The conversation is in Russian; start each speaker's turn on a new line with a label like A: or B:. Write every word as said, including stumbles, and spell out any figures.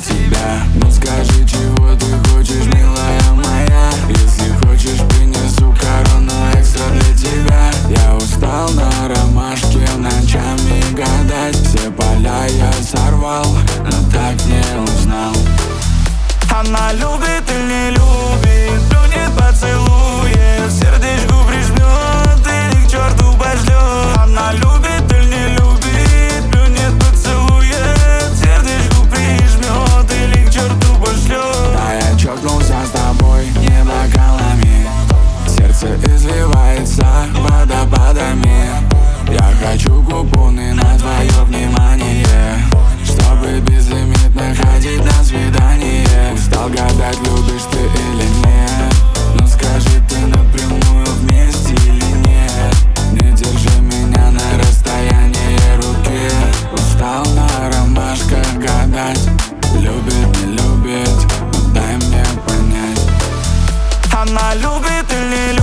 A: тебя. Ну скажи, чего ты хочешь, милая моя. Если хочешь, принесу корону экстра для тебя. Я устал на ромашке ночами гадать. Все поля я сорвал, но так не узнал.
B: Она любит или не любит, плюнет, поцелует, сердечку прижмет или к черту пошлет. Она любит или не любит, плюнет, поцелует, сердечку прижмет или к черту пошлет.
A: Да, я чокнулся с тобой не бокалами. Сердце извивается водопадами. Я хочу купоны на твое внимание, чтобы безлимитно ходить на свидание. Устал гадать, любишь ты или нет. Ну скажи ты напрямую, вместе или нет. Не держи меня на расстоянии руки. Устал на ромашках гадать. Любит, не любит, ну дай мне понять.
B: Она любит или не любит.